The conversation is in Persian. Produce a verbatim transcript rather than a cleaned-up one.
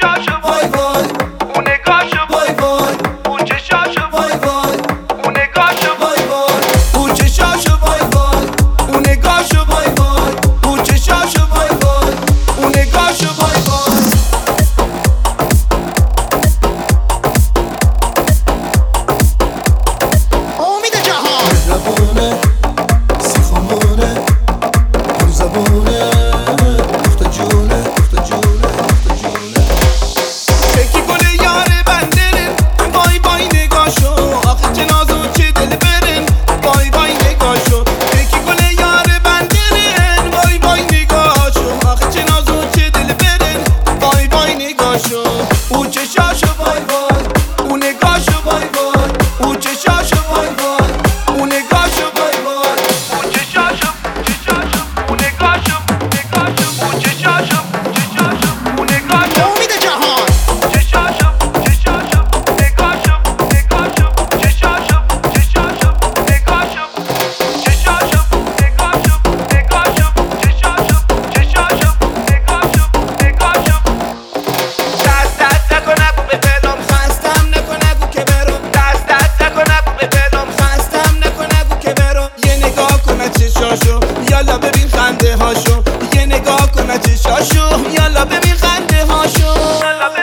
چشاشو وای وای، اون نگاهشو وای وای، اون چشاشو وای وای، اون نگاهشو وای وای، اون چشاشو وای وای، اون نگاهشو وای وای، اون چشاشو وای وای، اون نگاهشو وای وای. امید جهان زبونه سیخمونه پر زبونه اخت جونه اخت جونه اخت جونه یکی گل یار بندرن وای وای نگاهشو، آخه چه نازو چه دل برن وای وای نگاهشو. یکی گل یار بندرن وای وای نگاهشو، آخه چه نازو چه دل برن وای وای نگاهشو. او چشاشو وای وای، او نگاهشو وای وای، او چشاشو وای وای، او نگاهشو وای وای، او چشاشو چشاشو، او نگاهشو نگاهشو، او چشاشو چشاشو، او نگاهشو. امید جهان چشاشو چشاشو نگاهشو نگاهشو، چشاشو چشاشو نگاهشو، چشاشو نگاهشو نگاهشو، چشاشو چشاشو نگاهشو نگاهشو. دست دست نکن نگو به دلم خستم نکن نگو که برم، دست دست نکن نگو به دلم خستم نکن نگو که برم. یه نگاه کن از چشاشو یالا ببین خنده هاشو، یه نگاه کن از چشاشو یالا ببین خنده هاشو.